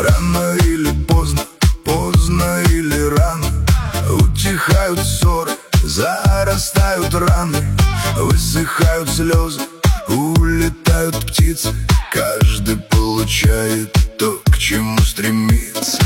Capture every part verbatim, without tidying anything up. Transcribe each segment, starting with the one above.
Рано или поздно, поздно или рано, утихают ссоры, зарастают раны, высыхают слезы, улетают птицы. Каждый получает то, к чему стремится.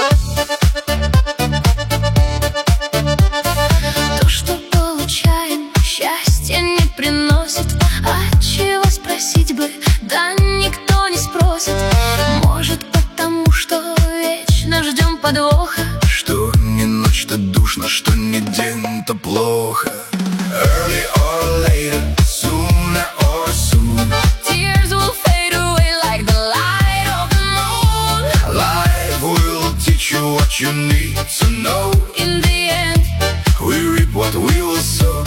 То, что получаем, счастье не приносит. А чего спросить бы, да никто не спросит. Может, потому что вечно ждем подвоха. Что не ночь, то душно, что не день, то плохо. Early or later, sooner or soon, Tears will fade away like the light of the moon. life will teach you what you need to know. In the end, We reap what we will sow.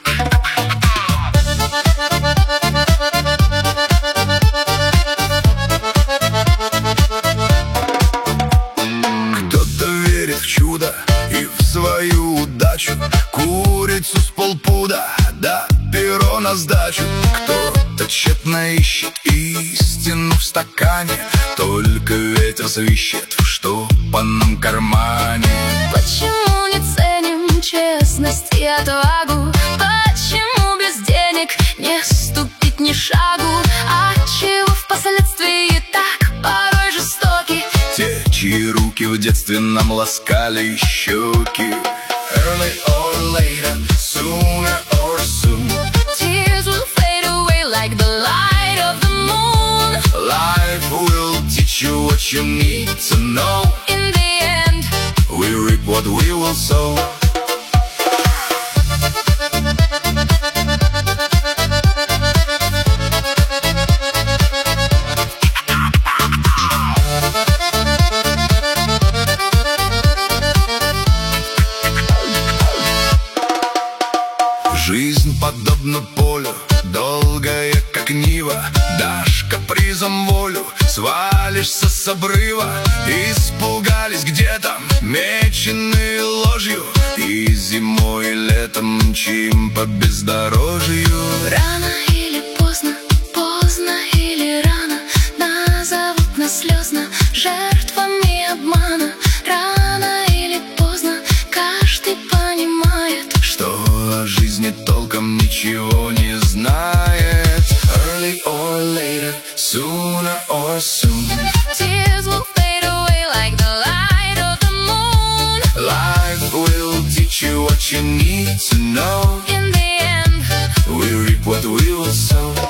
Кто-то верит в чудо и в свою удачу, курицу с полпуда, да перо на сдачу. Кто-то тщетно ищет истину в стакане, только ветер свищет в штопанном кармане. почему не ценим честность и отвагу? Почему без денег не ступить ни шагу? А чего впоследствии так порой жестоки? Те, чьи руки в детстве нам ласкали щеки. Early or later, sooner or soon, Tears will fade away like the light of the moon. life will teach you what you need to know. In the end, We reap what we will sow. Жизнь подобна полю, долгая, как нива. Дашь капризом волю, свалишься с обрыва. Испугались где-то, меченые ложью, и зимой и летом мчим по бездорожью. рано или поздно, поздно или рано, назовут нас слезно жертвами обмана. Рано или поздно каждый понимает, Что о жизни толком ничего не знает. Early or later, sooner or soon, tears will fade away like the light of the moon. life will teach you what you need to know. In the end, We reap what we will sow.